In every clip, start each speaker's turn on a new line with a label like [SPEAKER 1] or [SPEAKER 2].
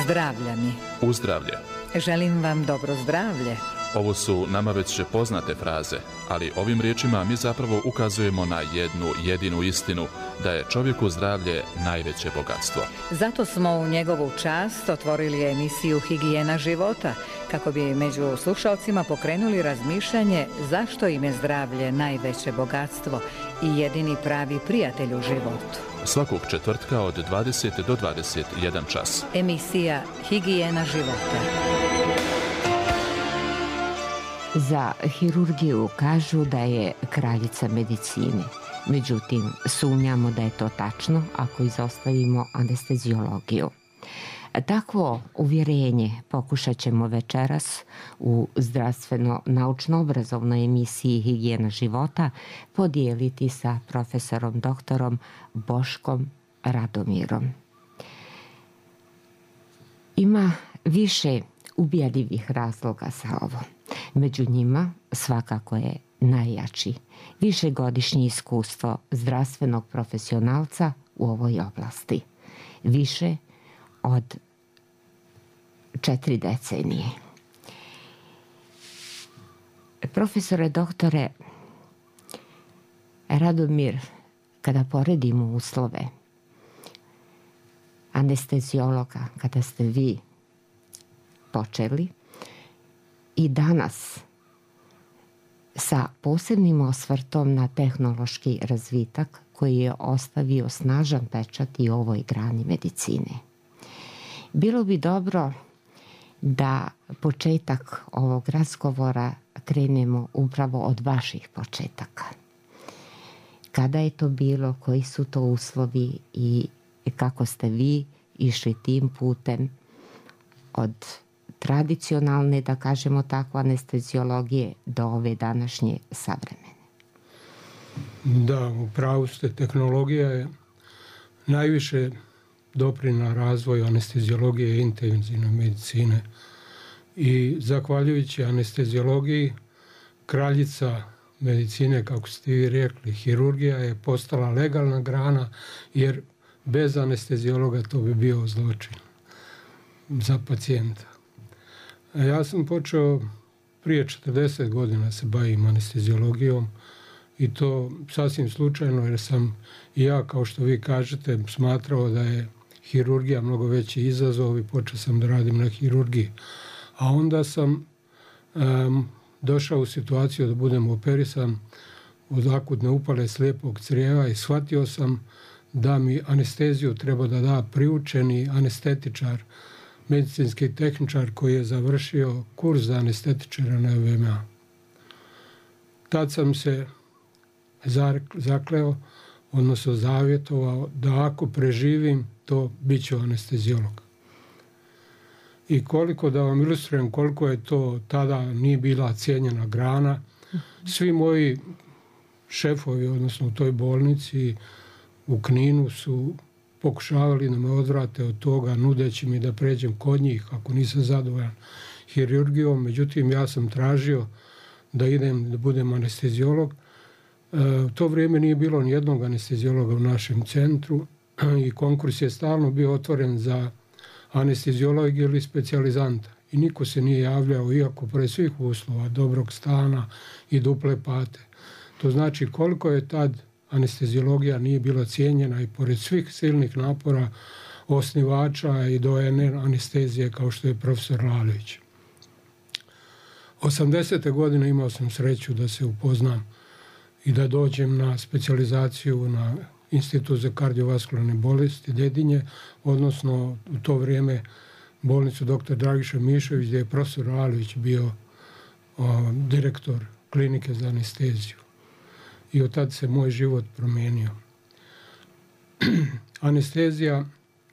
[SPEAKER 1] Zdravlja mi.
[SPEAKER 2] Uzdravlje.
[SPEAKER 1] Želim vam dobro zdravlje.
[SPEAKER 2] Ovo su nama već poznate fraze, ali ovim riječima mi zapravo ukazujemo na jednu jedinu istinu, da je čovjeku zdravlje najveće bogatstvo.
[SPEAKER 1] Zato smo u njegovu čast otvorili emisiju Higijena života, kako bi među slušalcima pokrenuli razmišljanje zašto im je zdravlje najveće bogatstvo i jedini pravi prijatelj u životu.
[SPEAKER 2] Svakog četvrtka od 20 do 21 čas.
[SPEAKER 1] Emisija Higijena života.
[SPEAKER 3] Za hirurgiju kažu da je kraljica medicine. Međutim, sumnjamo da je to tačno ako izostavimo anesteziologiju. Takvo uvjerenje pokušat ćemo večeras u zdravstveno-naučno-obrazovnoj emisiji Higijena života podijeliti sa profesorom doktorom Boškom Radomirom. Ima više ubjedljivih razloga za ovo. Među njima svakako je najjači višegodišnje iskustvo zdravstvenog profesionalca u ovoj oblasti. Više od 4 decenije. Profesore doktore Radomir, kada poredimo uslove anesteziologa, kada ste vi počeli, i danas sa posebnim osvrtom na tehnološki razvitak koji je ostavio snažan pečat i ovoj grani medicine. Bilo bi dobro da početak ovog razgovora krenemo upravo od vaših početaka. Kada je to bilo, koji su to uslovi i kako ste vi išli tim putem od tradicionalne, da kažemo tako, anesteziologije do ove današnje savremene?
[SPEAKER 4] Da, u pravu ste, tehnologija je najviše doprinijela razvoju anesteziologije i intenzivne medicine. I zahvaljujući anesteziologiji, kraljica medicine, kako ste vi rekli, hirurgija je postala legalna grana, jer bez anesteziologa to bi bio zločin za pacijenta. Ja sam počeo prije 40 godina se bavim anesteziologijom i to sasvim slučajno, jer sam i ja, kao što vi kažete, smatrao da je hirurgija mnogo veći izazov i počeo sam da radim na hirurgiji. A onda sam došao u situaciju da budem operisan od akutne upale slijepog crijeva i shvatio sam da mi anesteziju treba da da priučeni anestetičar, medicinski tehničar koji je završio kurs za anestetičara na VMA. Tad sam se zakleo, odnosno zavjetovao da ako preživim, to bit ću anesteziolog. I koliko, da vam ilustrujem koliko je to tada nije bila cijenjena grana, svi moji šefovi, odnosno u toj bolnici u Kninu, su pokušavali da me odvrate od toga, nudeći mi da pređem kod njih ako nisam zadovoljan hirurgijom. Međutim, ja sam tražio da idem da budem anesteziolog. U to vrijeme nije bilo ni jednog anesteziologa u našem centru i konkurs je stalno bio otvoren za anesteziolog ili specijalizanta. I niko se nije javljao, iako pored svih uslova, dobrog stana i duple plate. To znači koliko je tad anesteziologija nije bila cijenjena i pored svih silnih napora osnivača i doajene anestezije kao što je profesor Lalović. 80. godine imao sam sreću da se upoznam i da dođem na specijalizaciju na Institut za kardiovaskularne bolesti Dedinje, odnosno u to vrijeme bolnicu dr. Dragiša Mišović, gdje je profesor Lalović bio direktor klinike za anesteziju. I od tad se moj život promijenio. Anestezija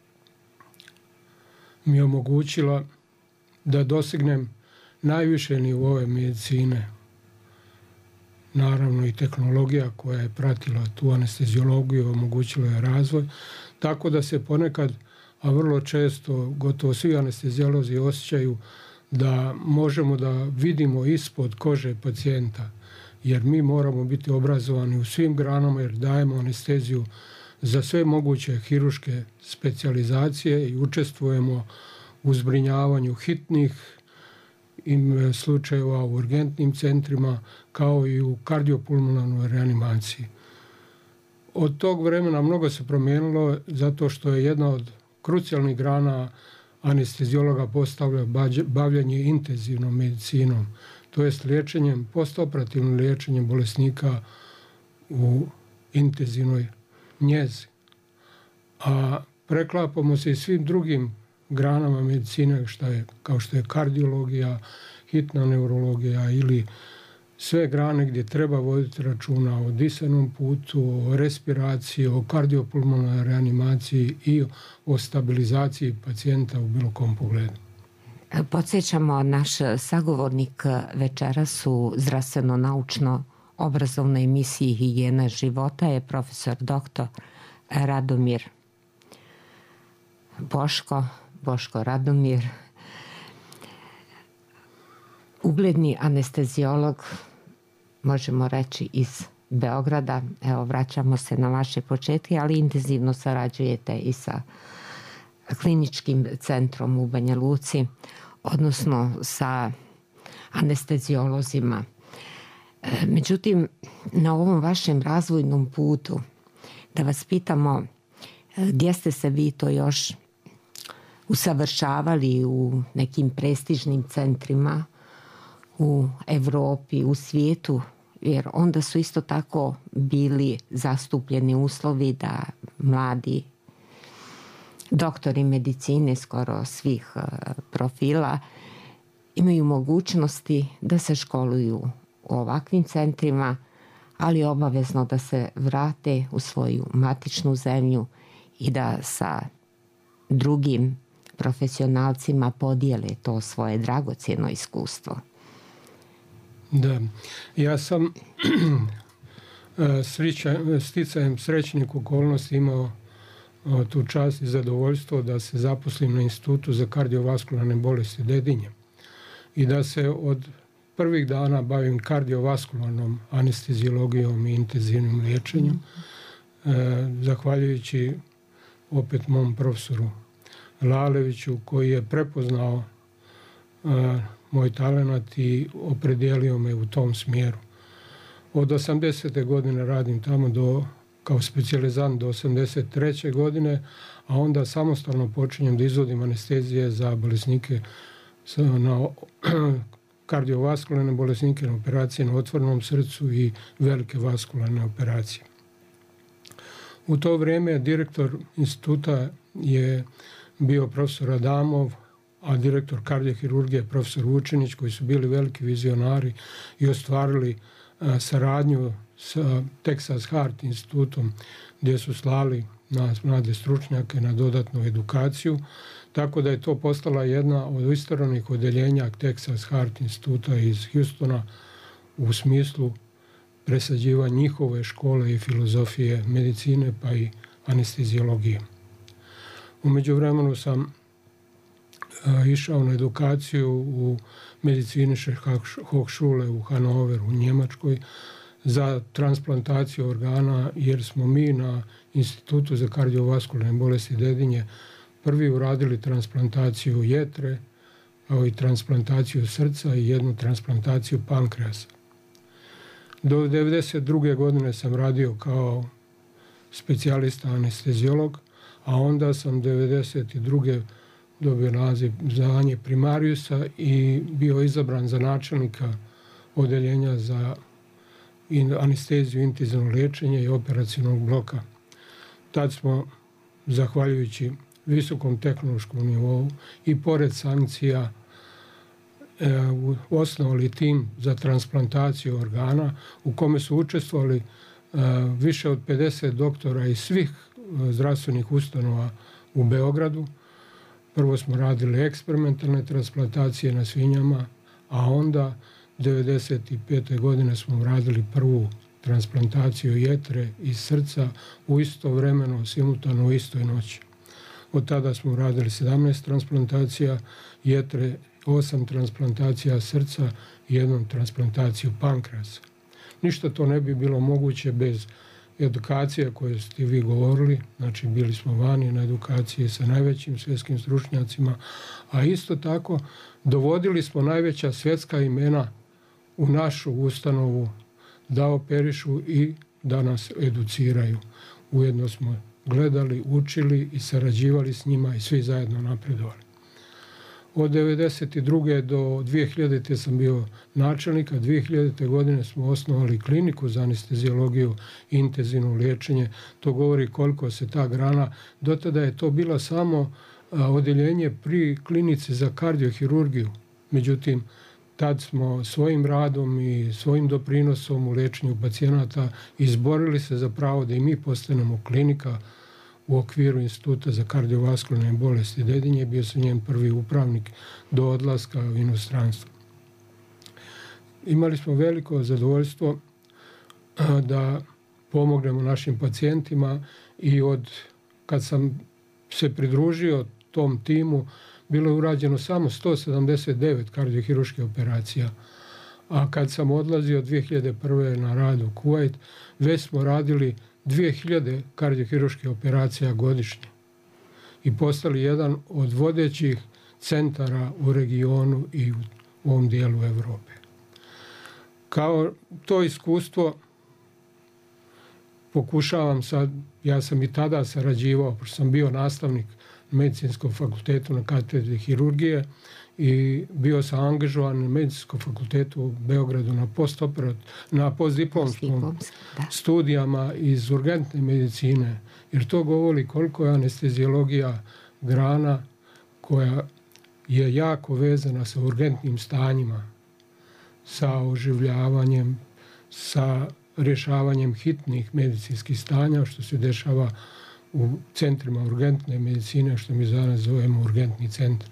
[SPEAKER 4] mi je omogućila da dosegnem najviše nivoe medicine. Naravno i tehnologija koja je pratila tu anesteziologiju omogućila je razvoj. Tako da se ponekad, a vrlo često, gotovo svi anesteziolozi osjećaju da možemo da vidimo ispod kože pacijenta. Jer mi moramo biti obrazovani u svim granama jer dajemo anesteziju za sve moguće hirurške specijalizacije i učestvujemo u zbrinjavanju hitnih slučajeva u urgentnim centrima, kao i u kardiopulmonalnoj reanimaciji. Od tog vremena mnogo se promijenilo zato što je jedna od krucijalnih grana anesteziologa postavlja bavljanje intenzivnom medicinom, to jest liječenjem, postoperativnim liječenjem bolesnika u intenzivnoj njezi. A preklapamo se i svim drugim granama medicine kao što je kardiologija, hitna neurologija ili sve grane gdje treba voditi računa o disanom putu, o respiraciji, o kardiopulmonalnoj reanimaciji i o stabilizaciji pacijenta u bilo kom pogledu.
[SPEAKER 3] Podsjećamo, naš sagovornik večeras u zdravstveno-naučno obrazovnoj emisiji Higijena života je profesor dr. Radomir Boško Radomir, ugledni anesteziolog, možemo reći iz Beograda. Evo, vraćamo se na vaše početke, ali intenzivno sarađujete i sa kliničkim centrom u Banja Luci, odnosno sa anesteziolozima. Međutim, na ovom vašem razvojnom putu, da vas pitamo gdje ste se vi to još usavršavali u nekim prestižnim centrima u Europi, u svijetu, jer onda su isto tako bili zastupljeni uslovi da mladi doktori medicine skoro svih profila imaju mogućnosti da se školuju u ovakvim centrima, ali obavezno da se vrate u svoju matičnu zemlju i da sa drugim profesionalcima podijele to svoje dragocjeno iskustvo.
[SPEAKER 4] Da, ja sam sticajem srećnih okolnosti imao tu čast i zadovoljstvo da se zaposlim na Institutu za kardiovaskularne bolesti Dedinje i da se od prvih dana bavim kardiovaskularnom anesteziologijom i intenzivnim liječenjem, zahvaljujući opet mom profesoru Laleviću, koji je prepoznao moj talenat i opredijelio me u tom smjeru. Od 80. godine radim tamo kao specijalizant do 83. godine, a onda samostalno počinjem da izvodim anestezije za bolesnike na kardiovaskularne bolesnike, na operacije na otvorenom srcu i velike vaskularne operacije. U to vrijeme direktor instituta je bio profesor Adamov, a direktor kardiohirurgije profesor Vučinić, koji su bili veliki vizionari i ostvarili saradnju sa Texas Heart institutom, gdje su slali nas mlade stručnjake na dodatnu edukaciju, tako da je to postala jedna od istoranih odeljenja Texas Heart instituta iz Houstona u smislu presađivanja njihove škole i filozofije medicine pa i anesteziologije. U međuvremenu sam išao na edukaciju u medicinische Hochschule u Hanoveru, u Njemačkoj, za transplantaciju organa, jer smo mi na Institutu za kardiovaskularne bolesti Dedinje prvi uradili transplantaciju jetre, kao i transplantaciju srca i jednu transplantaciju pankreasa. Do 1992. godine sam radio kao specijalista anesteziolog, a onda sam 1992. dobio naziv zvanje primariusa i bio izabran za načelnika odeljenja za anesteziju, intenzivno liječenje i operacionog bloka. Tad smo, zahvaljujući visokom tehnološkom nivou i pored sankcija, osnovali tim za transplantaciju organa u kome su učestvovali više od 50 doktora iz svih zdravstvenih ustanova u Beogradu. Prvo smo radili eksperimentalne transplantacije na svinjama, a onda 1995. godine smo radili prvu transplantaciju jetre i srca u istovremeno, simultano u istoj noći. Od tada smo radili 17 transplantacija jetre, 8 transplantacija srca i 1 transplantaciju pankreasa. Ništa to ne bi bilo moguće bez edukacija koje ste vi govorili, znači bili smo vani na edukaciji sa najvećim svjetskim stručnjacima, a isto tako dovodili smo najveća svjetska imena u našu ustanovu da operišu i da nas educiraju. Ujedno smo gledali, učili i sarađivali s njima i svi zajedno napredovali. Od 1992. do 2000. sam bio načelnik, a 2000. godine smo osnovali kliniku za anesteziologiju i intenzivno liječenje. To govori koliko se ta grana, do tada je to bila samo odjeljenje pri klinici za kardiohirurgiju. Međutim, tad smo svojim radom i svojim doprinosom u liječenju pacijenata izborili se za pravo da i mi postanemo klinika u okviru Instituta za kardiovaskularne bolesti Dedinje. Bio sam njen prvi upravnik do odlaska u inostranstvo. Imali smo veliko zadovoljstvo da pomognemo našim pacijentima i kad sam se pridružio tom timu, bilo je urađeno samo 179 kardiohirurških operacija. A kad sam odlazio 2001. na rad u Kuvajt, već smo radili 2000 kardiohirurških operacija godišnje i postali jedan od vodećih centara u regionu i u ovom dijelu Europe. Kao to iskustvo pokušavam sad, ja sam i tada sarađivao, pošto sam bio nastavnik na Medicinskom fakultetu na katedri hirurgije i bio sam angažovan na Medicinskom fakultetu u Beogradu na postdiplomskom studijama iz urgentne medicine, jer to govori koliko je anesteziologija grana koja je jako vezana sa urgentnim stanjima, sa oživljavanjem, sa rješavanjem hitnih medicinskih stanja, što se dešava u centrima urgentne medicine, što mi danas zovemo urgentni centri.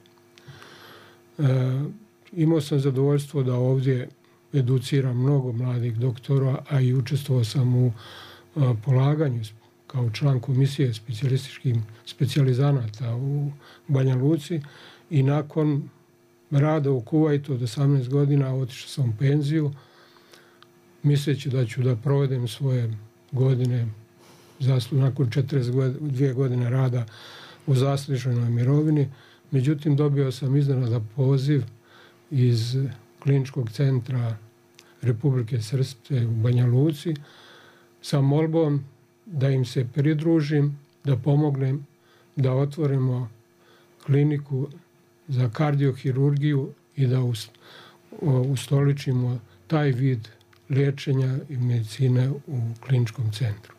[SPEAKER 4] Imao sam zadovoljstvo da ovdje educiram mnogo mladih doktora, a i učestvovao sam u polaganju kao član komisije specijalizanata u Banja Luci i nakon rada u Kuvajtu od 18 godina otišao sam u penziju, misleći da ću da provedem svoje godine nakon 42 godine rada u zasluženoj mirovini. Međutim, dobio sam iznenada poziv iz kliničkog centra Republike Srpske u Banja Luci sa molbom da im se pridružim, da pomognem, da otvorimo kliniku za kardiohirurgiju i da ustoličimo taj vid liječenja i medicine u kliničkom centru.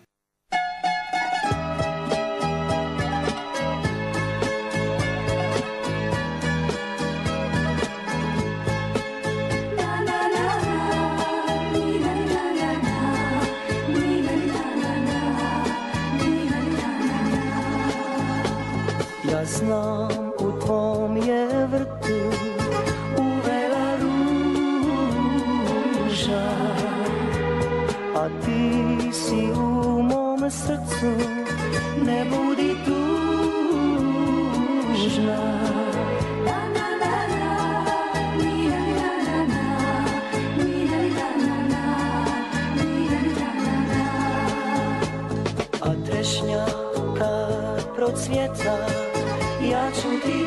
[SPEAKER 5] Ja znam u tvom je vrtu uvela ruža, a ti si u mom srcu, ne budi tužna. A trešnja kad procvjeta, ja ću ti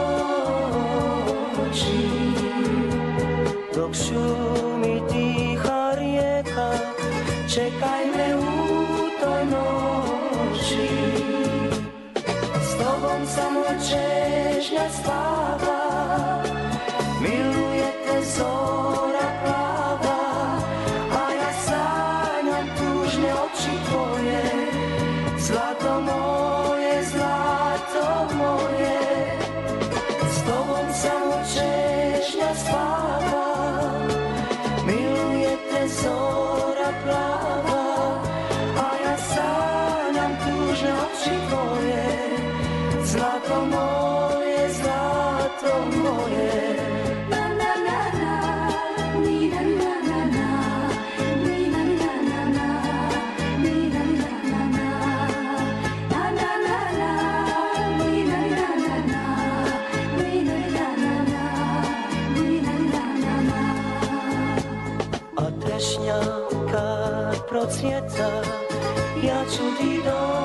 [SPEAKER 5] doći, dok šumi tiha rijeka, čekaj me u toj noći. S tobom samo čežnja spava, miluje te zora plava, a ja sanjam tužne oči tvoje, zlato moje, zlato moje. S tobom samo čežnja spava, miluje te zora plava, a ja sanjam tužne oči tvoje, zlato moje, zlato moje. Trešnja kad procvjeta, ja ću ti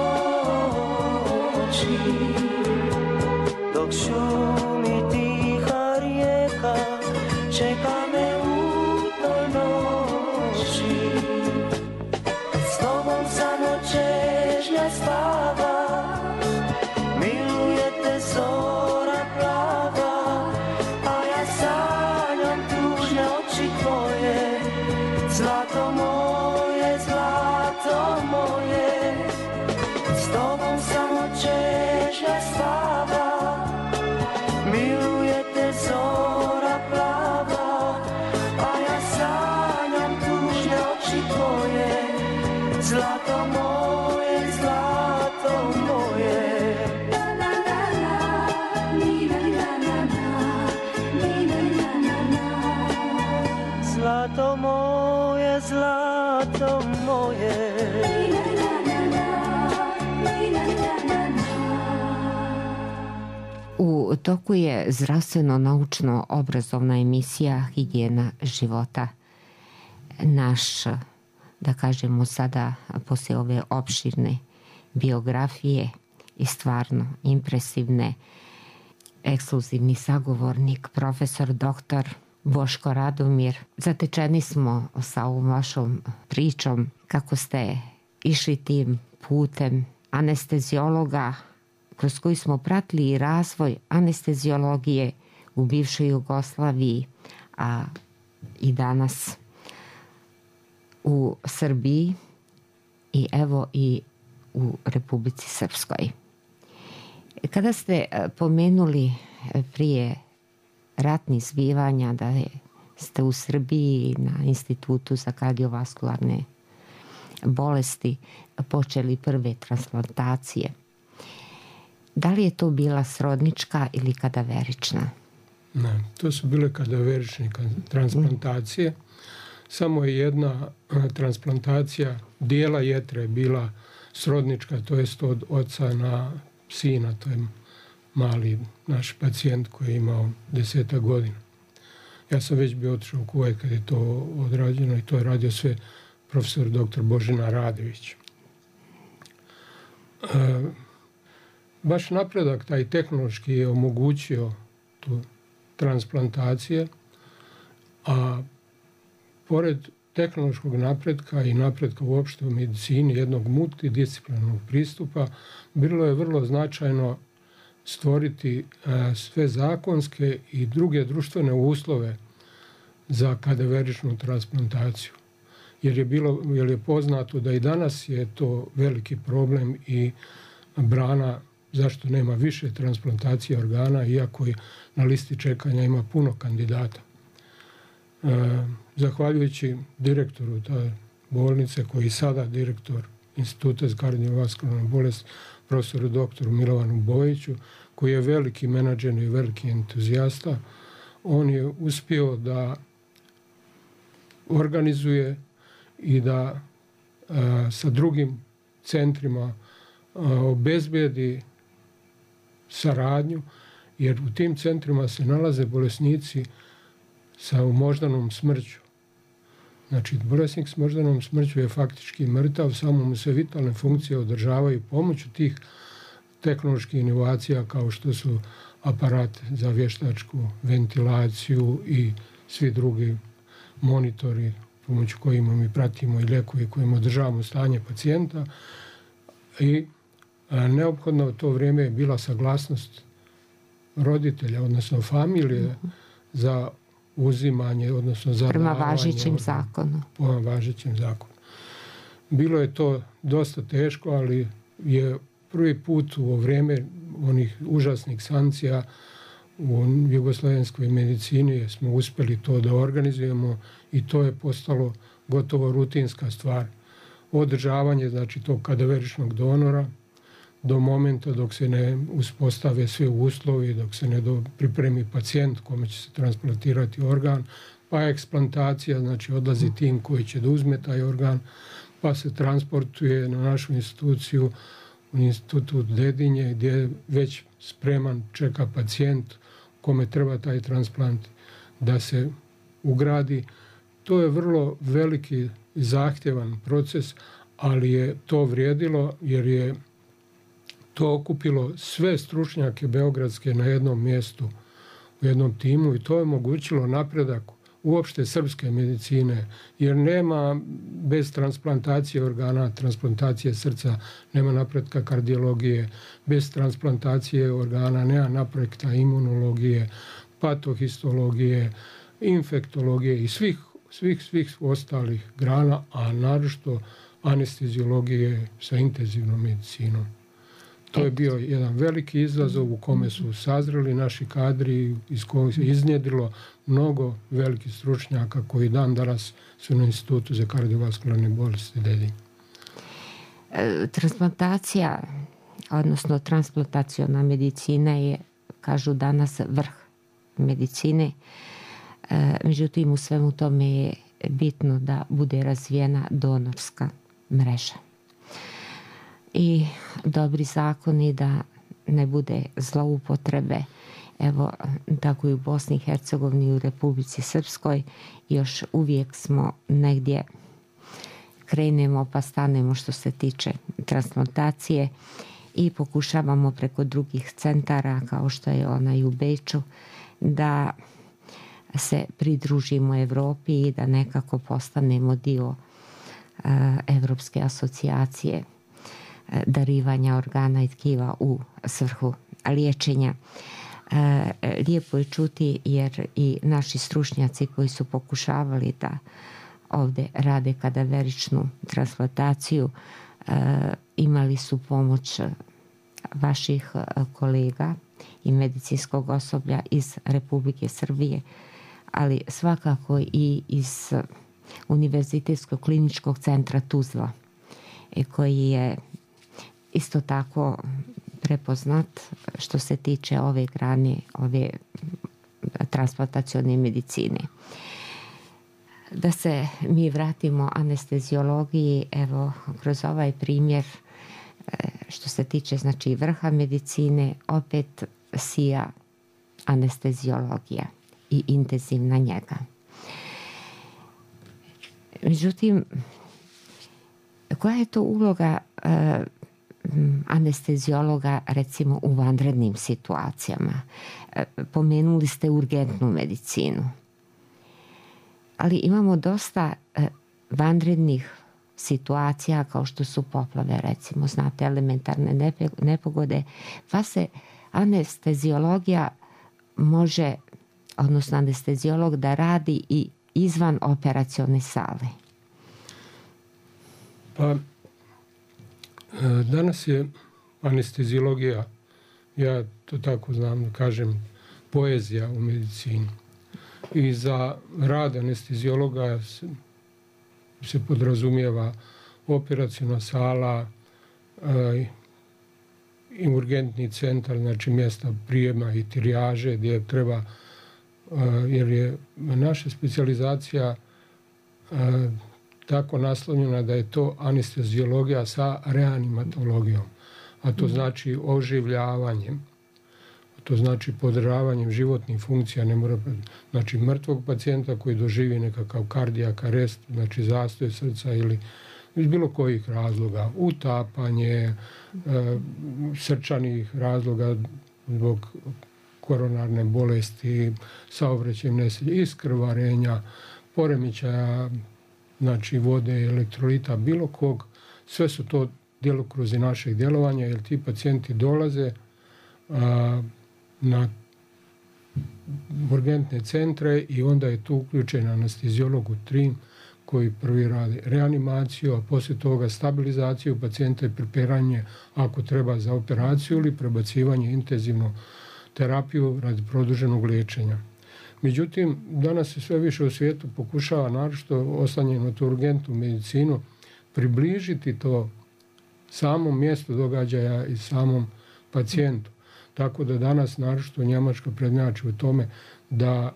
[SPEAKER 5] doći. Dok šumi tiha rijeka, čeka me u toj noći. S tobom samo čežnja spava, miluje te zora plava, a ja sanjam tužne oči tvoje. Zlato moje, zlato moje, s tobom samo čežnja spava, miluje te zora plava, a ja sanjam tužne oči tvoje. Zlato moje, zlato moje. Zlato moje, zlato moje.
[SPEAKER 3] U toku je zdravstveno-naučno-obrazovna emisija Higijena života. Naš, da kažemo sada, poslije ove opširne biografije i stvarno impresivne, ekskluzivni sagovornik, profesor doktor Boško Radomir. Zatečeni smo sa ovom vašom pričom kako ste išli tim putem anesteziologa kroz koji smo pratili i razvoj anesteziologije u bivšoj Jugoslaviji, a i danas u Srbiji i evo i u Republici Srpskoj. Kada ste pomenuli prije ratnih zbivanja da ste u Srbiji na Institutu za kardiovaskularne bolesti počeli prve transplantacije, da li je to bila srodnička ili kadaverična?
[SPEAKER 4] Ne, to su bile kadaverične transplantacije. Samo je jedna transplantacija dijela jetre bila srodnička, to jest od oca na sina. To je mali naš pacijent koji je imao 10 godina. Ja sam već bio otišao u Kuvajt kad je to odrađeno i to je radio sve profesor dr. Božena Radović. Baš napredak taj tehnološki je omogućio tu transplantacije, a pored tehnološkog napretka i napretka uopšte u medicini, jednog multidisciplinarnog pristupa, bilo je vrlo značajno stvoriti sve zakonske i druge društvene uslove za kadaveričnu transplantaciju. Jer je poznato da i danas je to veliki problem i brana zašto nema više transplantacije organa, iako je na listi čekanja ima puno kandidata. Zahvaljujući direktoru te bolnice, koji je sada direktor Instituta za kardiovaskularnu bolest, profesoru doktoru Milovanu Bojiću, koji je veliki menadžer i veliki entuzijasta, on je uspio da organizuje i da sa drugim centrima obezbedi saradnju, jer u tim centrima se nalaze bolesnici sa moždanom smrću. Znači, bolesnik s moždanom smrću je faktički mrtav, samo mu se vitalne funkcije održavaju pomoću tih tehnoloških inovacija kao što su aparat za vještačku ventilaciju i svi drugi monitori pomoću kojima mi pratimo i lijekovi kojim održavamo stanje pacijenta. I neophodno u to vrijeme je bila saglasnost roditelja, odnosno familije, za uzimanje, odnosno za
[SPEAKER 3] prema važećem zakonu.
[SPEAKER 4] Prema važećem zakonu. Bilo je to dosta teško, ali je prvi put u vrijeme onih užasnih sankcija u jugoslavenskoj medicini smo uspjeli to da organizujemo i to je postalo gotovo rutinska stvar. Održavanje, znači, tog kadaveričnog donora do momenta dok se ne uspostave sve uslovi, dok se ne pripremi pacijent kome će se transplantirati organ, pa eksplantacija, znači odlazi tim koji će da uzme taj organ, pa se transportuje na našu instituciju, u institut Dedinje, gdje je već spreman, čeka pacijent kome treba taj transplant da se ugradi. To je vrlo veliki i zahtjevan proces, ali je to vrijedilo jer je to okupilo sve stručnjake beogradske na jednom mjestu, u jednom timu, i to je omogućilo napredak uopšte srpske medicine, jer nema bez transplantacije organa, transplantacije srca, nema napretka kardiologije, bez transplantacije organa nema napretka imunologije, patohistologije, infektologije i svih ostalih grana, a naročito anesteziologije sa intenzivnom medicinom. To je bio jedan veliki izazov u kome su sazreli naši kadri, iz kojeg se iznjedrilo mnogo velikih stručnjaka koji dan danas su na Institutu za kardiovaskularne bolesti Dedinj.
[SPEAKER 3] Transplantacija, odnosno transplantaciona medicina je, kažu danas, vrh medicine. Međutim, u svemu tome je bitno da bude razvijena donorska mreža. I dobri zakoni, da ne bude zloupotrebe. Evo, tako i u Bosni i Hercegovini i u Republici Srpskoj još uvijek smo negdje, krenemo pa stanemo što se tiče transplantacije i pokušavamo preko drugih centara, kao što je onaj u Beču, da se pridružimo Evropi i da nekako postanemo dio Evropske asocijacije darivanja organa i tkiva u svrhu liječenja. Lijepo je čuti, jer i naši stručnjaci koji su pokušavali da ovdje rade kadaveričnu transplantaciju imali su pomoć vaših kolega i medicinskog osoblja iz Republike Srbije, ali svakako i iz Univerzitetskog kliničkog centra Tuzla, koji je isto tako prepoznat što se tiče ove grane, ove transplantacione medicine. Da se mi vratimo anesteziologiji, evo, kroz ovaj primjer, što se tiče, znači, vrha medicine, opet sija anesteziologija i intenzivna njega. Međutim, koja je to uloga anesteziologa, recimo, u vanrednim situacijama? Pomenuli ste urgentnu medicinu, ali imamo dosta vanrednih situacija, kao što su poplave, recimo, znate, elementarne nepogode, pa se anesteziologija može, odnosno anesteziolog, da radi i izvan operacione sale.
[SPEAKER 4] Pa, danas je anesteziologija, ja to tako znam da kažem, poezija u medicini. I za rad anesteziologa se podrazumijeva operaciona sala i urgentni centar, znači mjesta prijema i trijaže gdje treba, jer je naša specijalizacija tako naslovljena da je to anesteziologija sa reanimatologijom, a to znači oživljavanjem, to znači podržavanjem životnih funkcija, ne mora, znači mrtvog pacijenta koji doživi nekakav kardijak arest, znači zastoj srca ili iz bilo kojih razloga, utapanje, srčanih razloga zbog koronarne bolesti, saobraćajne nesreće, iskrvarenja, poremećaja, znači vode, elektrolita, bilo kog, sve su to djelokruzi našeg djelovanja, jer ti pacijenti dolaze na urgentne centre i onda je tu uključen anesteziolog u tim koji prvi radi reanimaciju, a poslije toga stabilizaciju pacijenta i pripremanje ako treba za operaciju ili prebacivanje intenzivnu terapiju radi produženog liječenja. Međutim, danas se sve više u svijetu pokušava, naročito oslanjeno na tu urgentnu medicinu, približiti to samom mjestu događaja i samom pacijentu. Tako da danas, naročito Njemačka prednjači u tome da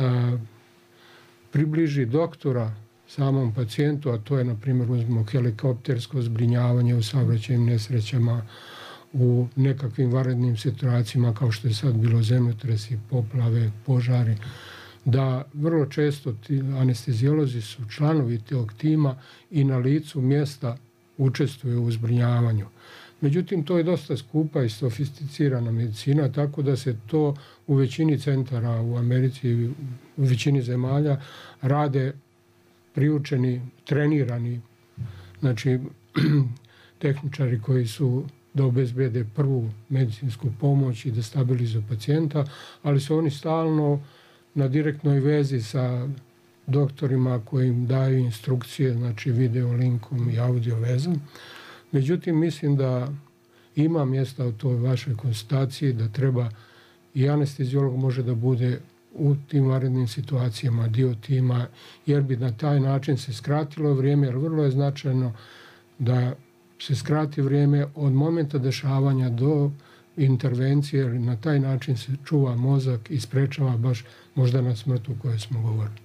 [SPEAKER 4] približi doktora samom pacijentu, a to je, na primjer, uzmimo helikoptersko zbrinjavanje u saobraćajnim nesrećama, u nekakvim vanrednim situacijama kao što je sad bilo zemljotresi, poplave, požari, da vrlo često ti anesteziolozi su članovi tog tima i na licu mjesta učestvuje u zbrinjavanju. Međutim, to je dosta skupa i sofisticirana medicina, tako da se to u većini centara u Americi i u većini zemalja rade priučeni, trenirani, znači tehničari koji su da obezbede prvu medicinsku pomoć i da stabilizuju pacijenta, ali su oni stalno na direktnoj vezi sa doktorima koji im daju instrukcije, znači video linkom i audio vezom. Međutim, mislim da ima mjesta u toj vašoj konstataciji da treba i anesteziolog može da bude u tim vanrednim situacijama dio tima, jer bi na taj način se skratilo vrijeme, jer vrlo je značajno da se skrati vrijeme od momenta dešavanja do intervencije, jer na taj način se čuva mozak i sprečava baš moždana smrt o kojoj smo govorili.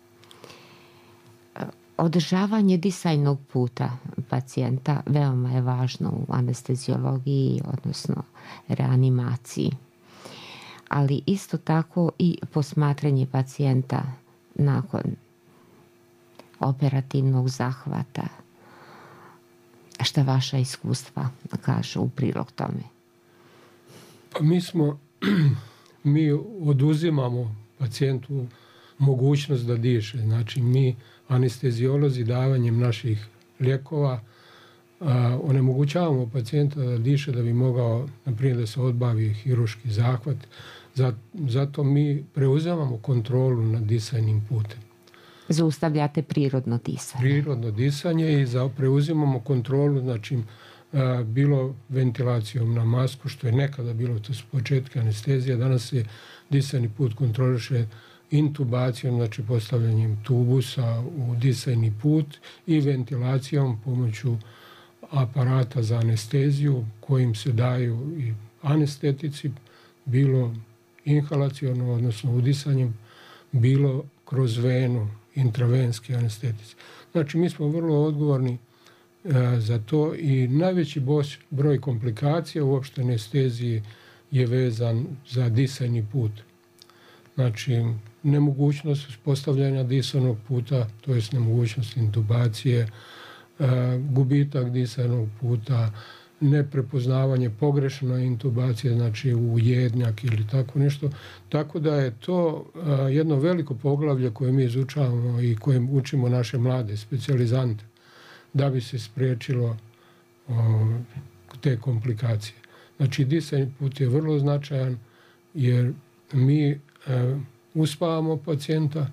[SPEAKER 3] Održavanje disajnog puta pacijenta veoma je važno u anesteziologiji, odnosno reanimaciji. Ali isto tako i posmatranje pacijenta nakon operativnog zahvata. Šta vaša iskustva kažu u prilog tome?
[SPEAKER 4] Pa mi oduzimamo pacijentu mogućnost da diše. Znači mi anesteziolozi davanjem naših lijekova onemogućavamo pacijenta da diše da bi mogao, naprimjer, da se odbavi hirurški zahvat. Zato mi preuzimamo kontrolu nad disajnim putem.
[SPEAKER 3] Zaustavljate prirodno disanje.
[SPEAKER 4] Prirodno disanje i preuzimamo kontrolu, znači bilo ventilacijom na masku, što je nekada bilo, to su početke anestezije, danas se disajni put kontroliše intubacijom, znači postavljanjem tubusa u disajni put i ventilacijom pomoću aparata za anesteziju kojim se daju i anestetici, bilo inhalaciono, odnosno udisanjem, bilo kroz venu, intravenski anestetici. Znači mi smo vrlo odgovorni za to i najveći broj komplikacija uopšte anesteziji je vezan za disajni put. Znači nemogućnost uspostavljanja disajnog puta, to jest nemogućnost intubacije, gubitak disajnog puta, neprepoznavanje pogrešne intubacije, znači u jednjak ili tako nešto. Tako da je to jedno veliko poglavlje koje mi izučavamo i kojim učimo naše mlade specijalizante da bi se spriječilo te komplikacije. Znači disajni put je vrlo značajan jer mi uspavamo pacijenta,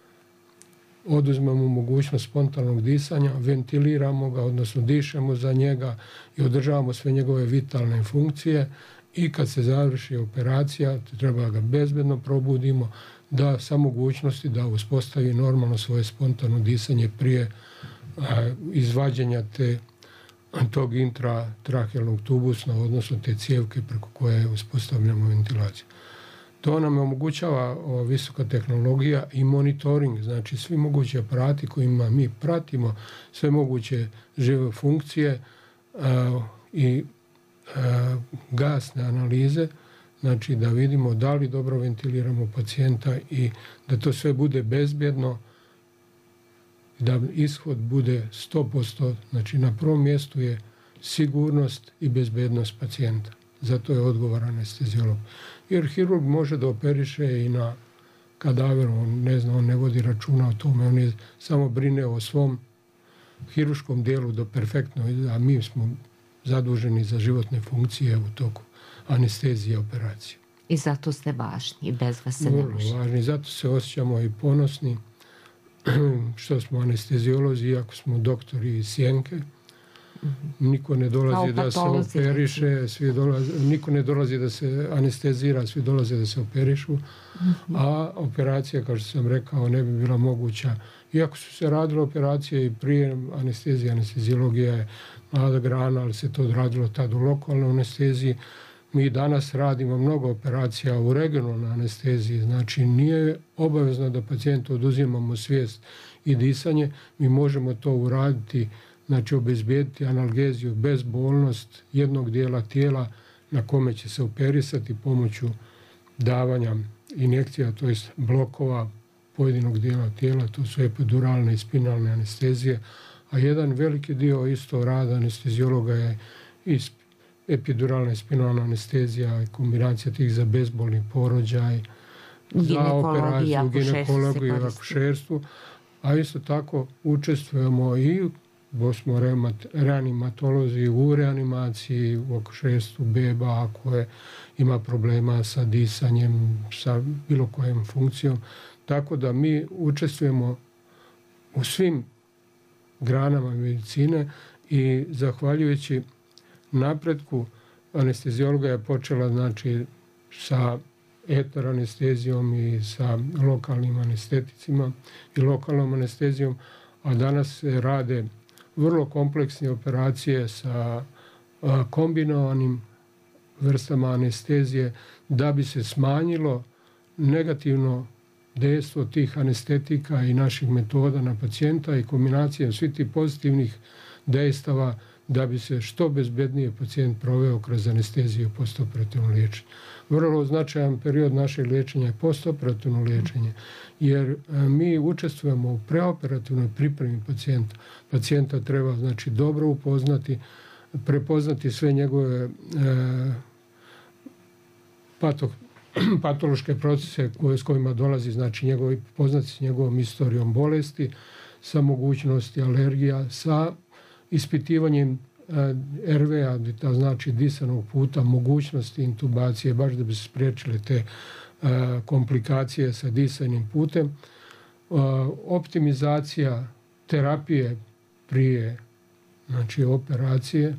[SPEAKER 4] oduzmemo mogućnost spontanog disanja, ventiliramo ga, odnosno dišemo za njega i održavamo sve njegove vitalne funkcije i kad se završi operacija, treba ga bezbedno probudimo da sa mogućnosti da uspostavi normalno svoje spontano disanje prije izvađenja tog intratrahealnog tubusa, odnosno te cijevke preko koje uspostavljamo ventilaciju. To nam omogućava visoka tehnologija i monitoring, znači svi mogući aparati kojima mi pratimo sve moguće žive funkcije i gasne analize, znači da vidimo da li dobro ventiliramo pacijenta i da to sve bude bezbjedno, da ishod bude 100%, znači na prvom mjestu je sigurnost i bezbednost pacijenta. Zato je odgovoran anesteziolog. Jer hirurg može da operiše i na kadaveru, on ne vodi računa o tome, on je samo brine o svom hirurškom dijelu do perfektno, a mi smo zaduženi za životne funkcije u toku anestezije operacije.
[SPEAKER 3] I zato ste važni, bez vas se ne može.
[SPEAKER 4] Vrlo važni, zato se osjećamo i ponosni što smo anesteziolozi, iako smo doktori iz sjenke. Niko ne dolazi da se operiše, niko ne dolazi da se anestezira, svi dolaze da se operišu, a operacija, kao što sam rekao, ne bi bila moguća. Iako su se radile operacije i prije anestezije, anesteziologija je mlada grana, ali se to odradilo tad u lokalnoj anesteziji. Mi danas radimo mnogo operacija u regionalnoj anesteziji, znači nije obavezno da pacijentu oduzimamo svijest i disanje, mi možemo to uraditi, znači obezbijediti analgeziju, bezbolnost jednog dijela tijela na kome će se operisati pomoću davanja injekcija, to jest blokova pojedinog dijela tijela, to su epiduralne i spinalne anestezije, a jedan veliki dio isto rada anestezijologa je i epiduralna i spinalna anestezija i kombinacija tih za bezbolni porođaj, za operaciju, ginekologiju i akušerstvu, a isto tako učestvujemo i smo reanimatolozi u reanimaciji, u akušerstvu beba koje ima problema sa disanjem, sa bilo kojom funkcijom. Tako da mi učestvujemo u svim granama medicine i zahvaljujući napretku anestezijologa je počela znači sa eter anestezijom i sa lokalnim anesteticima i lokalnom anestezijom, a danas se rade vrlo kompleksne operacije sa kombinovanim vrstama anestezije da bi se smanjilo negativno dejstvo tih anestetika i naših metoda na pacijenta i kombinacijom svih tih pozitivnih dejstava da bi se što bezbednije pacijent proveo kroz anesteziju i postoperativno liječenje. Vrlo značajan period našeg liječenja je postoperativno liječenje, jer mi učestvujemo u preoperativnoj pripremi pacijenta. Pacijenta treba znači dobro upoznati, prepoznati sve njegove patološke procese s kojima dolazi, znači poznati s njegovom istorijom bolesti, sa mogućnosti alergija, sa ispitivanjem RV-a, to znači disanog puta, mogućnosti intubacije, baš da bi se spriječile te komplikacije sa disanim putem. Optimizacija terapije prije znači operacije,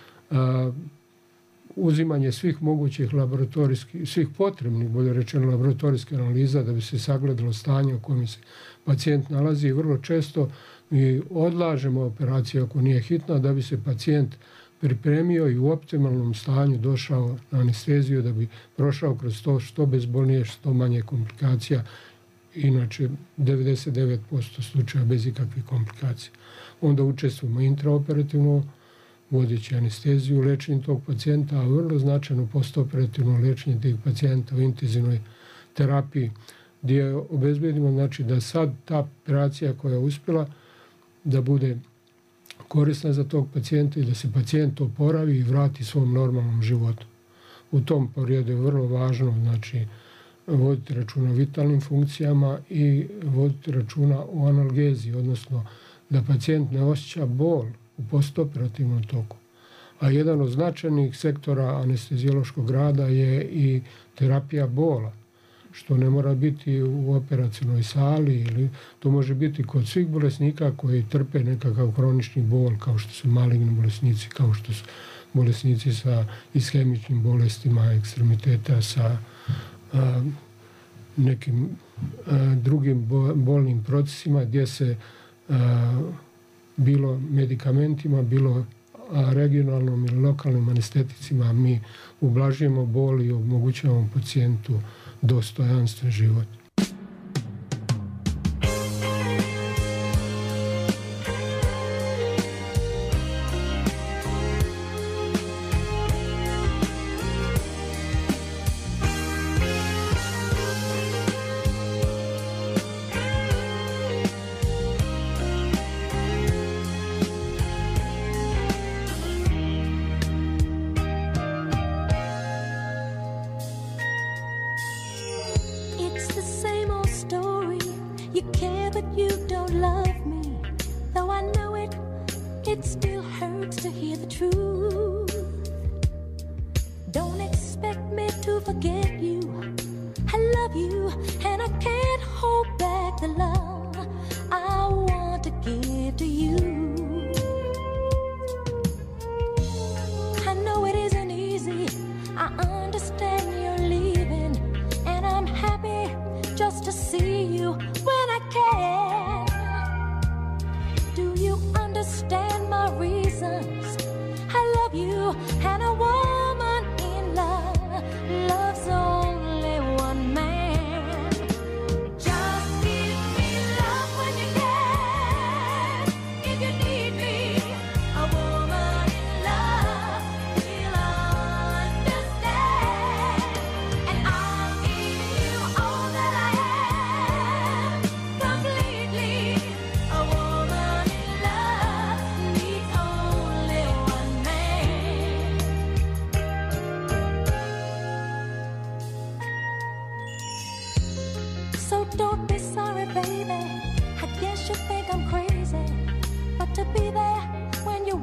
[SPEAKER 4] uzimanje svih mogućih laboratorijskih, svih potrebnih, bolje rečeno, laboratorijskih analiza da bi se sagledalo stanje u kojem se pacijent nalazi. Vrlo često mi odlažemo operaciju ako nije hitna da bi se pacijent pripremio i u optimalnom stanju došao na anesteziju da bi prošao kroz to što bezbolnije, što manje komplikacija. Inače, 99% slučaja bez ikakvih komplikacija. Onda učestvujemo intraoperativno, vodeći anesteziju, liječenje tog pacijenta, a vrlo značajno postoperativno liječenje tih pacijenta u intenzivnoj terapiji, gdje obezbedimo znači, da sad ta operacija koja je uspjela da bude korisna za tog pacijenta i da se pacijent oporavi i vrati svom normalnom životu. U tom periodu je vrlo važno znači, voditi računa o vitalnim funkcijama i voditi računa o analgeziji, odnosno da pacijent ne osjeća bol u postoperativnom toku. A jedan od značajnih sektora anestezijološkog rada je i terapija bola, što ne mora biti u operacionoj sali, ili to može biti kod svih bolesnika koji trpe nekakav kronični bol, kao što su maligni bolesnici, kao što su bolesnici sa ishemičnim bolestima ekstremiteta, sa nekim drugim bolnim procesima gdje se bilo medikamentima, bilo regionalnom ili lokalnim anesteticima mi ublažujemo bol i omogućavamo pacijentu dostojanstven život.
[SPEAKER 6] If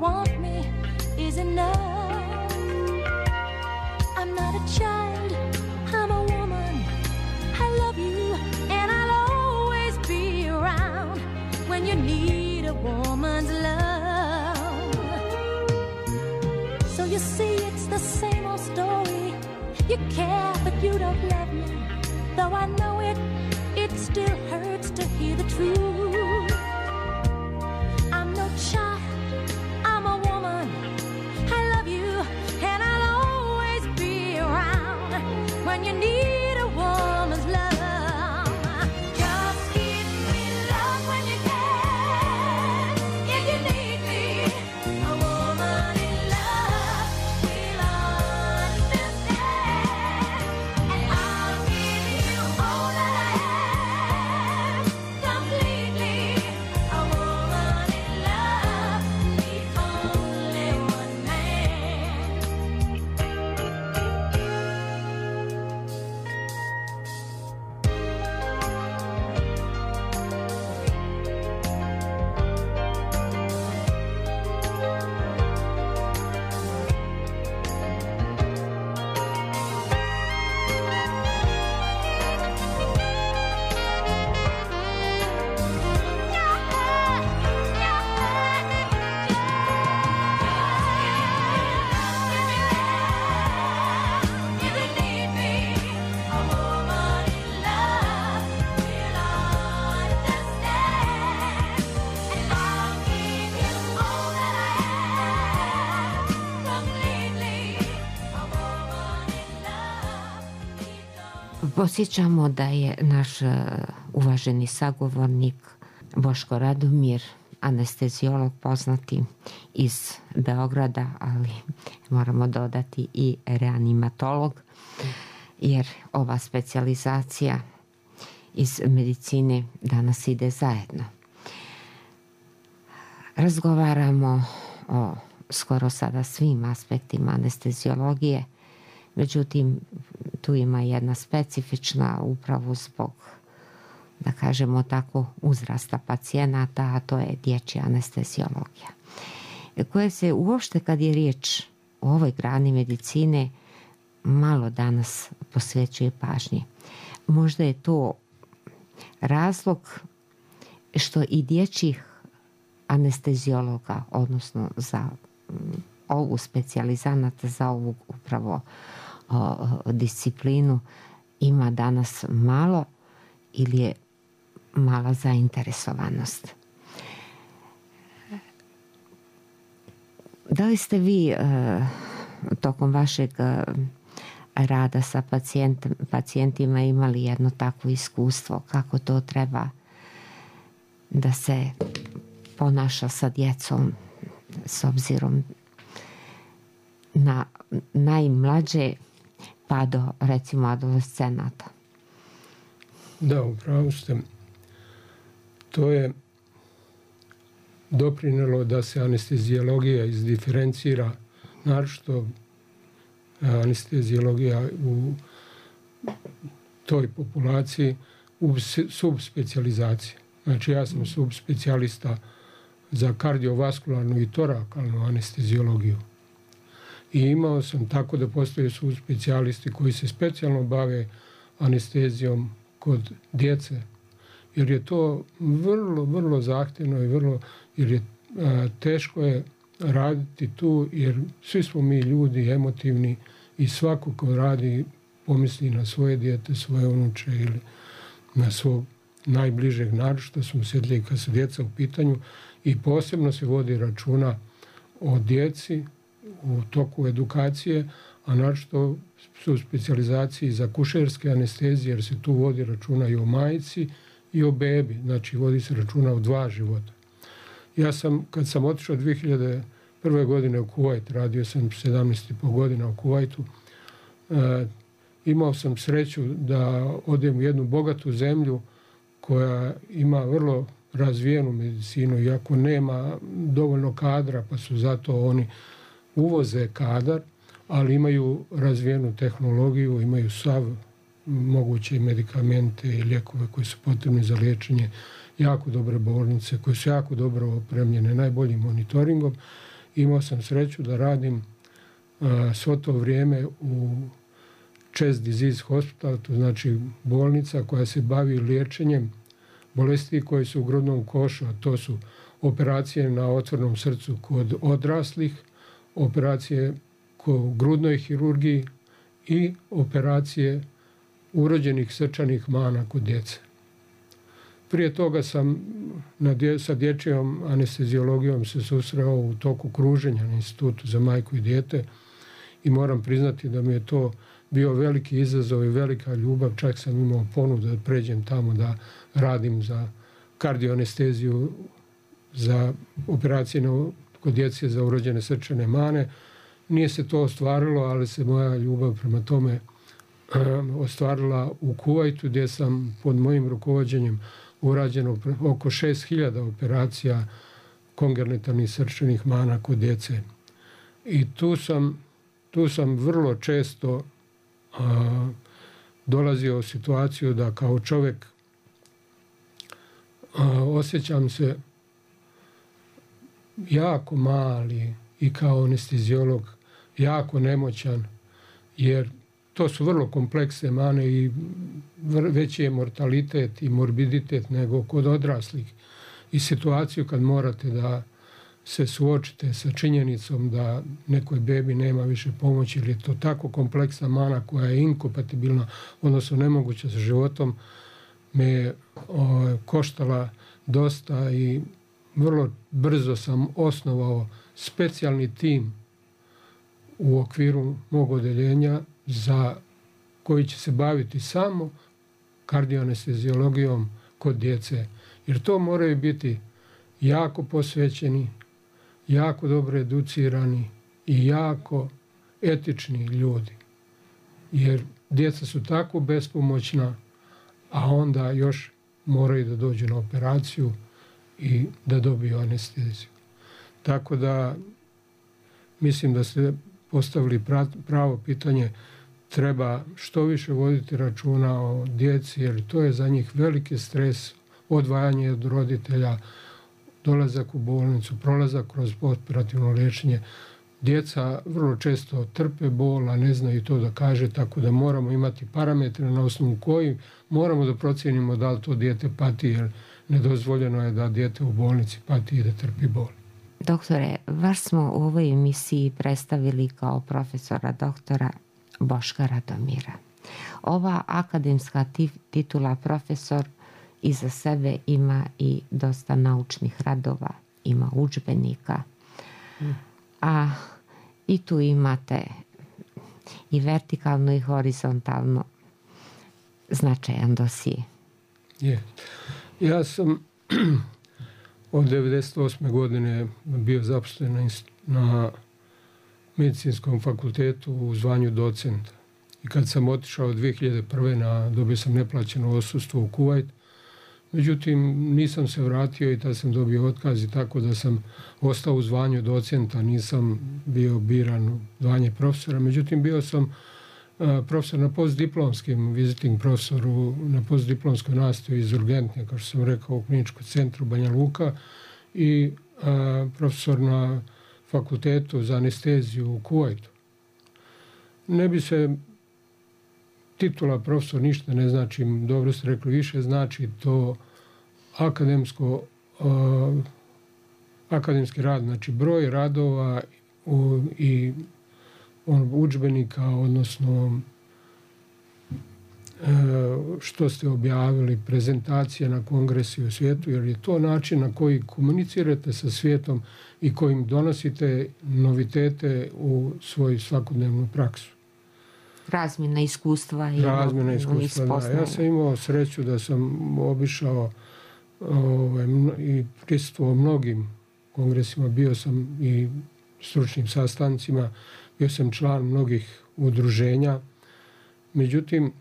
[SPEAKER 6] want me is enough. I'm not a child, I'm a woman. I love you and I'll always be around when you need a woman's love. So you see, it's the same old story. You care, but you don't love me. Though I know it, it still hurts to hear the truth. I'm no child, I'm a woman. I love you and I'll always be around when you need a woman's love. Just give me love when you can. If you need me, a woman in love will understand. And I'll give you all that I have, completely. A woman in love needs only one man. If you need me, a woman in love will understand. And I'll give you all that I have, completely. A woman in love needs only.
[SPEAKER 3] Podsjećamo da je naš uvaženi sagovornik Boško Radomir, anesteziolog poznati iz Beograda, ali moramo dodati i reanimatolog, jer ova specijalizacija iz medicine danas ide zajedno. Razgovaramo o skoro sada svim aspektima anesteziologije, međutim tu ima jedna specifična upravo zbog, da kažemo tako, uzrasta pacijenata, a to je dječja anesteziologija, koja se uopšte, kad je riječ o ovoj grani medicine, malo danas posvećuje pažnji. Možda je to razlog što i dječjih anesteziologa, odnosno za ovu specijalizanata, za ovu upravo disciplinu, ima danas malo ili je mala zainteresovanost. Da li ste vi tokom vašeg rada sa pacijentima imali jedno takvo iskustvo, kako to treba da se ponaša sa djecom s obzirom na najmlađe pa do, recimo, adolescenata?
[SPEAKER 4] Da, upravo ste. To je doprinelo da se anesteziologija izdiferencira, naročito anesteziologija u toj populaciji u subspecijalizaciji. Znači ja sam subspecijalista za kardiovaskularnu i torakalnu anesteziologiju. I imao sam tako da postoje subspecijalisti koji se specijalno bave anestezijom kod djece, jer je to vrlo, vrlo zahtjevno i jer je teško je raditi tu, jer svi smo mi ljudi emotivni i svako ko radi pomisli na svoje dijete, svoje unuče ili na svog najbližeg, naročito smo osjetljivi kad su djeca u pitanju i posebno se vodi računa o djeci u toku edukacije, a naročito su specijalizaciji za kušerske anestezije, jer se tu vodi računa i o majci i o bebi, znači vodi se računa o dva života. Ja sam, kad sam otišao 2001. godine u Kuvajt, radio sam 17,5 godina u Kuvajtu, imao sam sreću da odem u jednu bogatu zemlju koja ima vrlo razvijenu medicinu, iako nema dovoljno kadra, pa su zato oni uvoze kadar, ali imaju razvijenu tehnologiju, imaju sav moguće medikamente i lijekove koji su potrebni za liječenje, jako dobre bolnice koje su jako dobro opremljene, najboljim monitoringom Imao sam sreću da radim svo to vrijeme u Chest Disease Hospital, to znači bolnica koja se bavi liječenjem bolesti koje su u grudnom košu, a to su operacije na otvorenom srcu kod odraslih, operacije kod grudnoj hirurgiji i operacije urođenih srčanih mana kod djece. Prije toga sam sa dječjom anesteziologijom se susreo u toku kruženja na Institutu za majku i dijete i moram priznati da mi je to bio veliki izazov i velika ljubav. Čak sam imao ponudu da pređem tamo da radim za kardioanesteziju, za operacije kod djece za urođene srčane mane. Nije se to ostvarilo, ali se moja ljubav prema tome ostvarila u Kuvajtu, gdje sam pod mojim rukovođenjem urađeno oko 6000 operacija kongenitalnih srčanih mana kod djece. I tu sam vrlo često dolazio u situaciju da kao čovjek osjećam se jako mali i kao anesteziolog jako nemoćan, jer to su vrlo kompleksne mane i veći je mortalitet i morbiditet nego kod odraslih. I situaciju kad morate da se suočite sa činjenicom da nekoj bebi nema više pomoći, jer je to tako kompleksna mana koja je inkompatibilna, odnosno nemoguća sa životom, me je koštala dosta i vrlo brzo sam osnovao specijalni tim u okviru mog odeljenja koji će se baviti samo kardioanesteziologijom kod djece. Jer to moraju biti jako posvećeni, jako dobro educirani i jako etični ljudi. Jer djeca su tako bespomoćna, a onda još moraju da dođu na operaciju i da dobiju anesteziju. Tako da mislim da ste postavili pravo pitanje. Treba što više voditi računa o djeci, jer to je za njih veliki stres, odvajanje od roditelja, dolazak u bolnicu, prolazak kroz postoperativno liječenje. Djeca vrlo često trpe bol, a ne znaju to da kaže, tako da moramo imati parametre na osnovu kojih moramo da procijenimo da li to dijete pati, jer nedozvoljeno je da dijete u bolnici pati i da trpi bol.
[SPEAKER 3] Doktore, vas smo u ovoj emisiji predstavili kao profesora doktora Boška Radomira. Ova akademska titula profesor iza sebe ima i dosta naučnih radova, ima udžbenika, a i tu imate i vertikalno i horizontalno značajan dosije.
[SPEAKER 4] Ja sam od 1998. godine bio zaposlen na Medicinskom fakultetu u zvanju docenta. I kad sam otišao 2001. dobio sam neplaćeno odsustvo u Kuvajt. Međutim, nisam se vratio i tad sam dobio otkaz i tako da sam ostao u zvanju docenta, nisam bio biran u zvanje profesora. Međutim, bio sam profesor na postdiplomskim, visiting profesoru na postdiplomskoj nastavi iz urgentne, kao što sam rekao, u Kliničkom centru Banja Luka i profesor na fakultetu za anesteziju u Kuvajtu. Ne bi se titula profesor ništa ne znači, dobro ste rekli, više znači to akademski rad, znači broj radova i udžbenika, odnosno što ste objavili, prezentacije na kongresu u svijetu, jer je to način na koji komunicirate sa svijetom i kojim donosite novitete u svoju svakodnevnu praksu.
[SPEAKER 3] Razmjena iskustva.
[SPEAKER 4] Da. Ja sam imao sreću da sam obišao i prisustvovao mnogim kongresima, bio sam i stručnim sastancima, bio sam član mnogih udruženja. Međutim,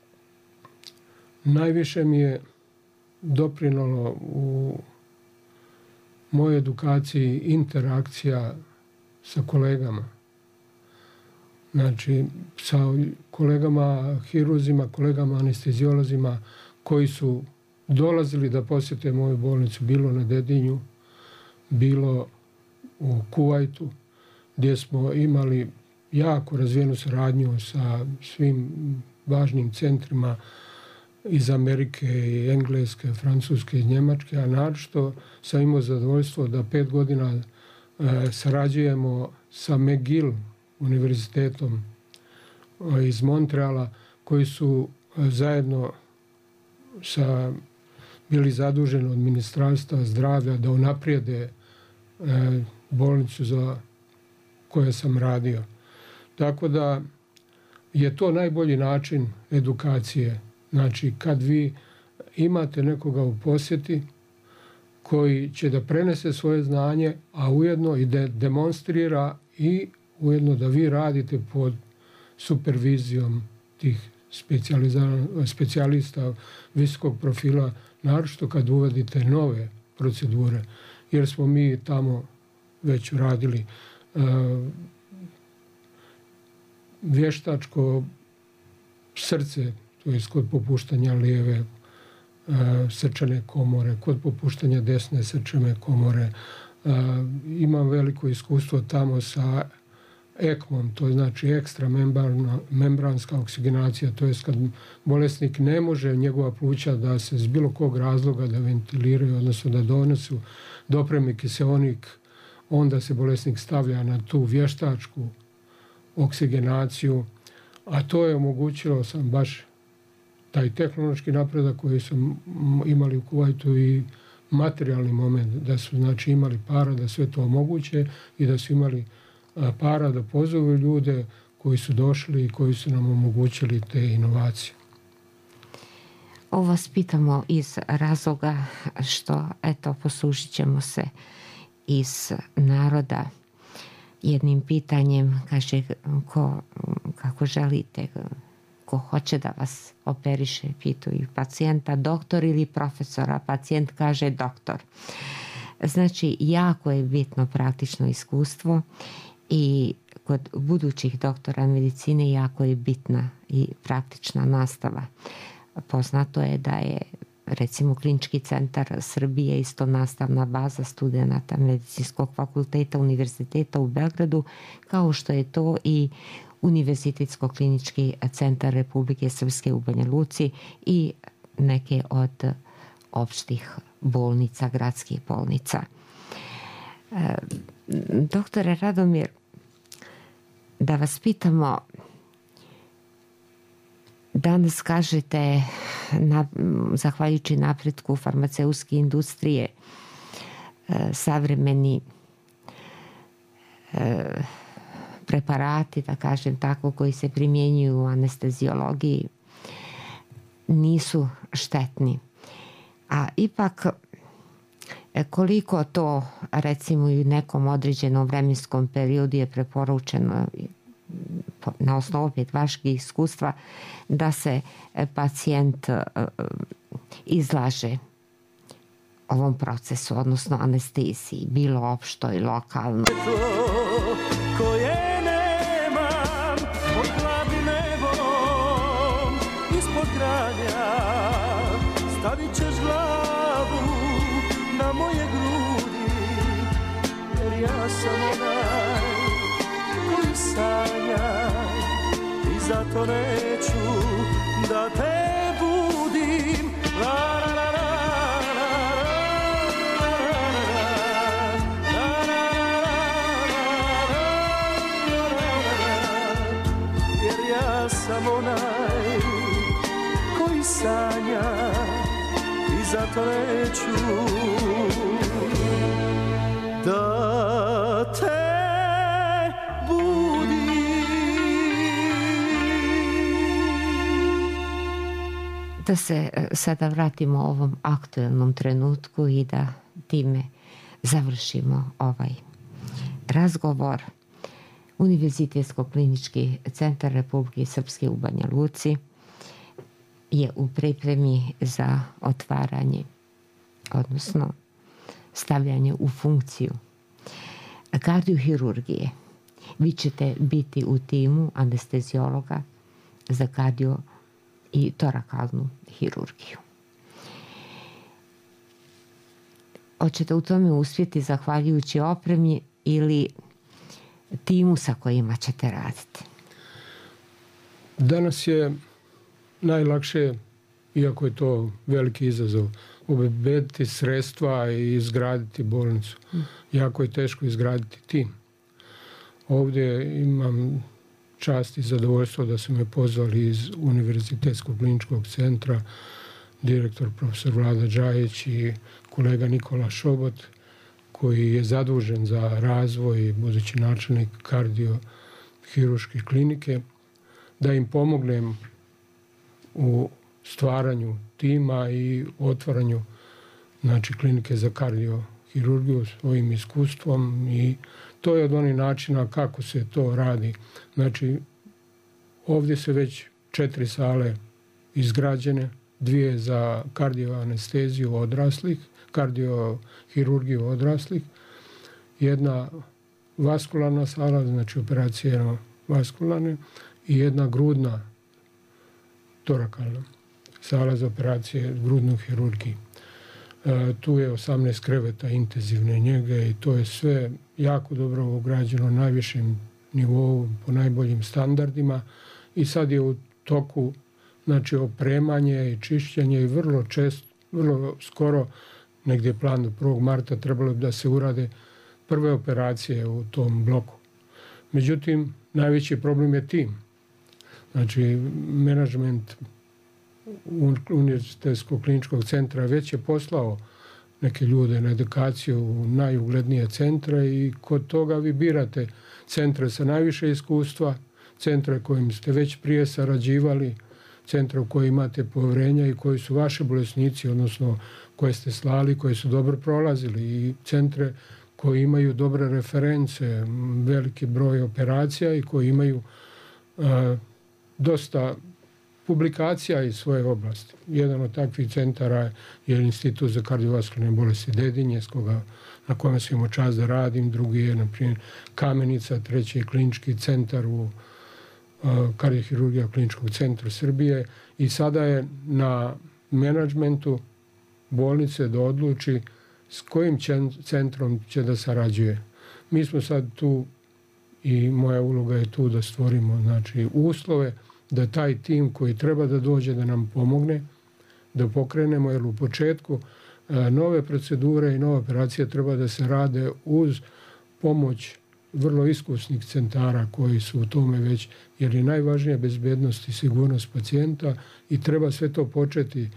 [SPEAKER 4] najviše mi je doprinalo u mojoj edukaciji interakcija sa kolegama. Znači, sa kolegama hiruzima, kolegama anesteziolozima koji su dolazili da posjete moju bolnicu, bilo na Dedinju, bilo u Kuvajtu, gdje smo imali jako razvijenu suradnju sa svim važnim centrima iz Amerike i Engleske, Francuske i Njemačke, a naročito sam imao zadovoljstvo da 5 godina sarađujemo sa McGill univerzitetom iz Montreala, koji su zajedno bili zaduženi od Ministarstva zdravlja da unaprijede bolnicu za koje sam radio. Tako da je to najbolji način edukacije. Znači, kad vi imate nekoga u posjeti koji će da prenese svoje znanje, a ujedno i da demonstrira i ujedno da vi radite pod supervizijom tih specijalista visokog profila, naročito kad uvedite nove procedure, jer smo mi tamo već radili vještačko srce, to je kod popuštanja lijeve srčane komore, kod popuštanja desne srčane komore. Imam veliko iskustvo tamo sa ECMO-om, to znači ekstra membranska oksigenacija, to je kad bolesnik ne može njegova pluća da se s bilo kog razloga da ventiliraju, odnosno da donesu dopremi kiseonik, onda se bolesnik stavlja na tu vještačku oksigenaciju, a to je omogućilo sam baš taj tehnološki napredak koji sam imali u Kuvajtu i materijalni moment, da su znači imali para da sve to omoguće i da su imali para da pozovu ljude koji su došli i koji su nam omogućili te inovacije.
[SPEAKER 3] Ovo vas pitamo iz razloga što, eto, poslužit ćemo se iz naroda jednim pitanjem, kaže, kako želite, ko hoće da vas operiše, pitaju pacijenta doktor ili profesora. Pacijent kaže doktor. Znači, jako je bitno praktično iskustvo i kod budućih doktora medicine jako je bitna i praktična nastava. Poznato je da je recimo Klinički centar Srbije isto nastavna baza studenata Medicinskog fakulteta Univerziteta u Beogradu, kao što je to i Univerzitetsko-klinički centar Republike Srpske u Banja Luci i neke od opštih bolnica, gradskih bolnica. Doktore Radomir, da vas pitamo, danas kažete, zahvaljujući napretku farmaceutske industrije, savremeni preparati, da kažem tako, koji se primjenjuju u anesteziologiji nisu štetni. A ipak, koliko to, recimo, i u nekom određenom vremenskom periodu je preporučeno na osnovu opet vašeg iskustva da se pacijent izlaže ovom procesu, odnosno anesteziji, bilo opšto i lokalno.
[SPEAKER 5] Koje nemam pod hladnim nebom, ispod granja stavit ćeš glavu na moje grudi, jer ja sam onaj koji sanja i zato neću da te budim. La, la, la, la. Sam onaj koji sanja i zato neću da te budim.
[SPEAKER 3] Da se sada vratimo ovom aktuelnom trenutku i da time završimo ovaj razgovor. Univerzitetsko-klinički centar Republike Srpske u Banja Luci je u pripremi za otvaranje, odnosno stavljanje u funkciju kardiohirurgije. Vi ćete biti u timu anesteziologa za kardio i torakalnu hirurgiju. Hoćete u tome uspjeti zahvaljujući opremi ili timu sa kojima ćete raditi?
[SPEAKER 4] Danas je najlakše, iako je to veliki izazov, obezbediti sredstva i izgraditi bolnicu. Jako je teško izgraditi tim. Ovdje imam čast i zadovoljstvo da su me pozvali iz Univerzitetskog kliničkog centra, direktor profesor Vlada Đajić i kolega Nikola Šobot, koji je zadužen za razvoj, budući načelnik kardiohiruške klinike, da im pomognem u stvaranju tima i otvaranju, znači, klinike za kardiohirurgiju svojim iskustvom, i to je od onih načina kako se to radi. Znači, ovdje se već 4 sale izgrađene, 2 za kardioanesteziju odraslih, kardiohirurgiju odraslih, 1 vaskularna sala, znači operacije vaskularne, i 1 grudna torakalna sala za operacije grudnu hirurgiju. Tu je 18 kreveta intenzivne njege i to je sve jako dobro ugrađeno na najvišem nivou, po najboljim standardima, i sad je u toku, znači, opremanje i čišćenje, i vrlo skoro, negdje je plan do 1. marta trebalo da se urade prve operacije u tom bloku. Međutim, najveći problem je tim. Znači, menadžment Univerzitetskog kliničkog centra već je poslao neke ljude na edukaciju u najuglednije centre, i kod toga vi birate centre sa najviše iskustva, centre kojim ste već prije sarađivali, centre u koji imate povjerenja i koji su vaši bolesnici, odnosno koje ste slali, koji su dobro prolazili, i centre koji imaju dobre reference, veliki broj operacija i koji imaju dosta publikacija iz svoje oblasti. Jedan od takvih centara je Institut za kardiovaskularne bolesti Dedinje, na kome sam imao čast da radim. Drugi je, na primjer, Kamenica, treći je klinički centar u kardiohirurgija kliničkog centra Srbije, i sada je na menadžmentu bolnice da odluči s kojim centrom će da sarađuje. Mi smo sad tu, i moja uloga je tu da stvorimo, znači, uslove da taj tim koji treba da dođe da nam pomogne, da pokrenemo, jer u početku nove procedure i nove operacije treba da se rade uz pomoć vrlo iskusnih centara koji su u tome već, jer je najvažnija bezbednost i sigurnost pacijenta, i treba sve to početi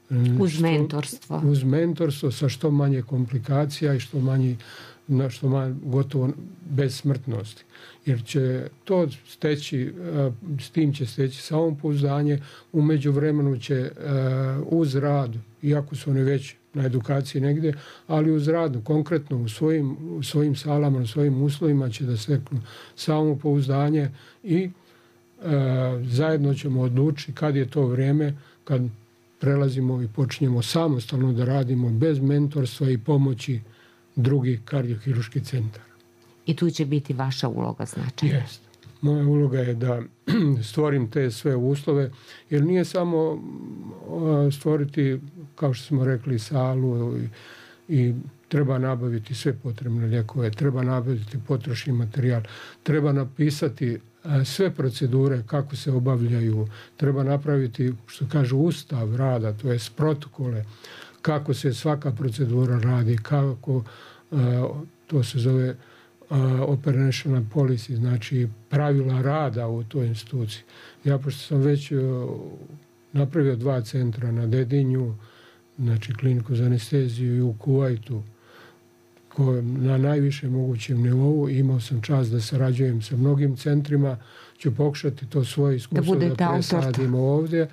[SPEAKER 4] uz mentorstvo sa što manje komplikacija i što manje, gotovo bez smrtnosti. Jer će to steći, s tim će steći samopouzdanje, u međuvremenu će uz rad, iako su oni već na edukaciji negdje, ali uz rad, konkretno u svojim salama, u svojim uslovima će da steknu samopouzdanje, i zajedno ćemo odlučiti kad je to vrijeme, kad prelazimo i počinjemo samostalno da radimo bez mentorstva i pomoći drugih kardiohirurških centara.
[SPEAKER 3] I tu će biti vaša uloga značajna.
[SPEAKER 4] Jeste. Moja uloga je da stvorim te sve uslove, jer nije samo stvoriti, kao što smo rekli, salu, i treba nabaviti sve potrebne lijekove, treba nabaviti potrošni materijal, treba napisati sve procedure kako se obavljaju, treba napraviti, što kažu, ustav rada, to je protokole, kako se svaka procedura radi, kako, to se zove operational policy, znači pravila rada u toj instituciji. Ja, pošto sam već napravio 2 centra na Dedinju, znači kliniku za anesteziju, i u Kuvajtu, na najvišem mogućem nivou, imao sam čast da sarađujem sa mnogim centrima, ću pokušati to svoje iskustvo da presadimo ovdje,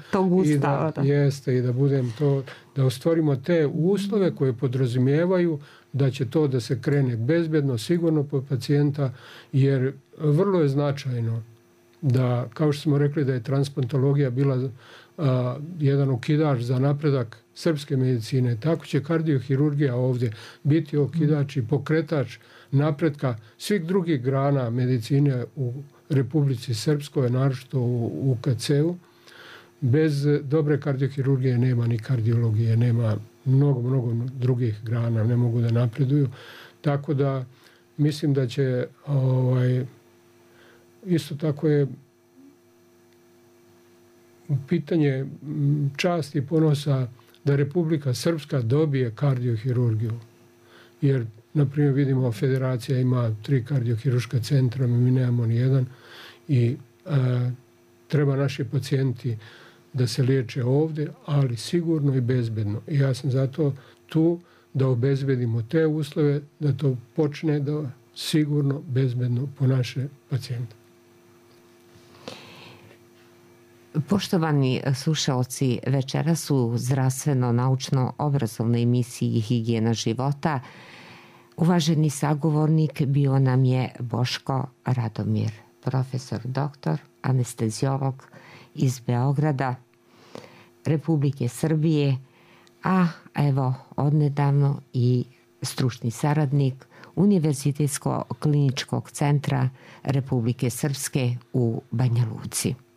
[SPEAKER 4] i da budem to, da ostvarimo te uslove koje podrazumijevaju da će to da se krene bezbjedno, sigurno po pacijenta, jer vrlo je značajno da, kao što smo rekli da je transplantologija bila jedan okidač za napredak srpske medicine, tako će kardiohirurgija ovdje biti okidač i pokretač napretka svih drugih grana medicine u Republici Srpskoj, naročito u UKC-u. Bez dobre kardiohirurgije nema ni kardiologije, nema mnogo drugih grana, ne mogu da napreduju. Tako da mislim da će isto tako je pitanje časti i ponosa da Republika Srpska dobije kardiohirurgiju. Jer, na primjer, vidimo Federacija ima 3 kardiohirurška centra, mi nemamo ni jedan i treba naši pacijenti da se liječe ovdje, ali sigurno i bezbedno. I ja sam zato tu da obezbedimo te uslove, da to počne da sigurno, bezbedno po naše pacijente.
[SPEAKER 3] Poštovani slušalci, večeras u zdravstveno-naučno-obrazovnoj emisiji Higijena života uvaženi sagovornik bio nam je Boško Radomir, profesor doktor, anesteziolog iz Beograda, Republike Srbije, a evo odnedavno i stručni saradnik Univerzitetskog kliničkog centra Republike Srpske u Banja Luci.